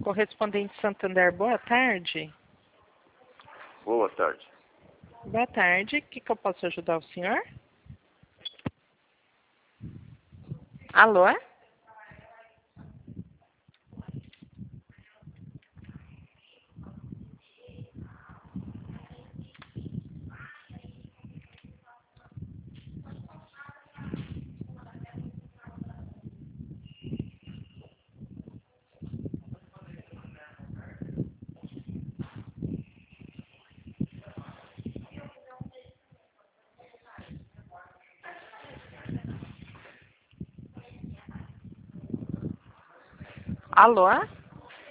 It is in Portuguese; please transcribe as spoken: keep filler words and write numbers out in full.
Correspondente Santander, boa tarde. Boa tarde. Boa tarde, o que, que eu posso ajudar o senhor? Alô? Alô?